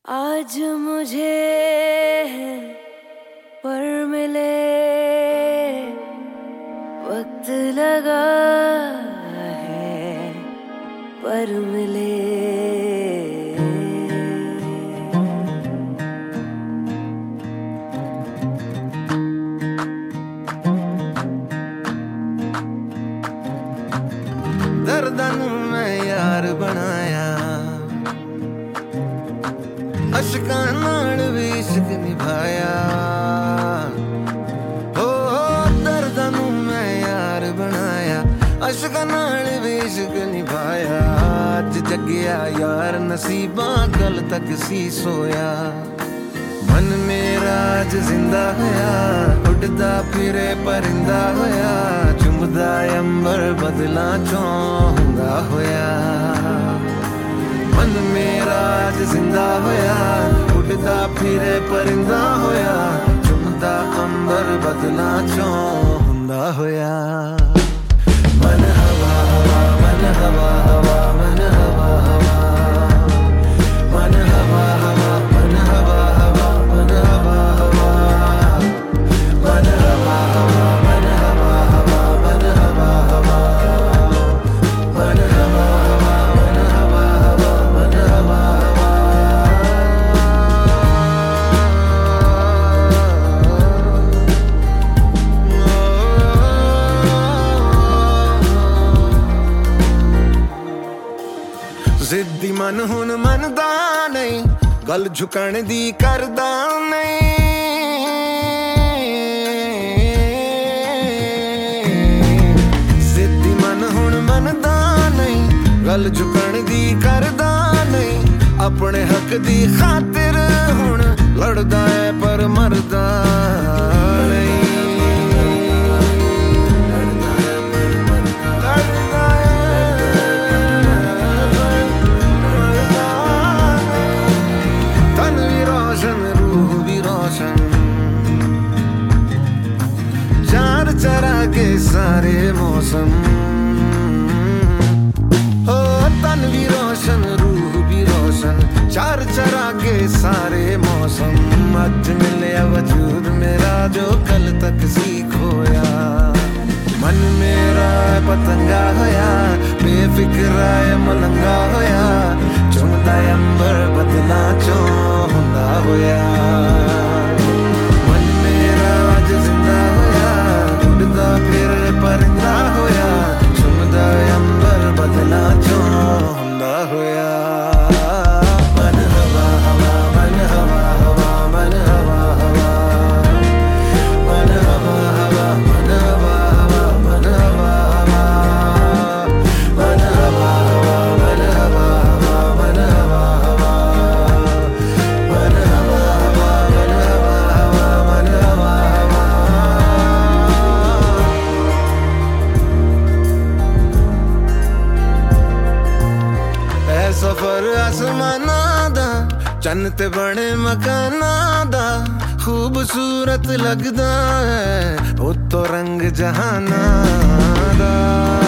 आज मुझे पर मिले वक्त लगा है पर मिले दर्दन मैं यार बनाया अशकां नाल भी इश्क निभाया हो दर्दां नूं मैं यार बनाया अशकां नाल भी इश्क निभाया अज जगिया यार नसीबां कल तक सी सोया मन मेरा अज जिंदा होया उड़दा फिरे परिंदा होया चुंबदा अंबर बदलां चों हुंदा होया मन मेरा अज जिंदा होया उड़दा फिरे परिंदा होया चुमदा अंबर बदलां चों हुंदा होया मन हवा हवा मन हवा हवा मन हवा हवा मन हवा हवा मन हवा हवा मन हवा हवा मन हवा हवा मन हवा हवा मन हवा हवा मन हवा जिद्दी मन हुन मनदा नहीं गल झुकण दी करदा नहीं जिद्दी मन हुन मनदा नहीं गल झुकण दी करदा नहीं अपने हक दी खातिर हुन लड़दा है पर मरदा नहीं चरा के सारे मौसम हो तन भी रोशन रूह भी रोशन चार चरा के सारे मौसम आज मिले वजूद मेरा जो कल तक सी खोया मन मेरा पतंगा होया बेफिक्रा मलंगा होया चुमदा अंबर बदला चो हुंदा होया मन मेरा आज जिंदा फिर परिंदा होया चुमदा अंबर बदला चो हुंदा होया मन हवा हवा मन हवा हवा मन हवा हवा मन हवा हवा मन हवा हवा मन हवा हवा मन हवा हवा मन हवा हवा मन हवा हवा मन हवा हवा मन हवा हवा मन हवा सफर आसमानां दा चन्न ते बने मकानां दा खूबसूरत लगदा है उत्तो रंग जहानां दा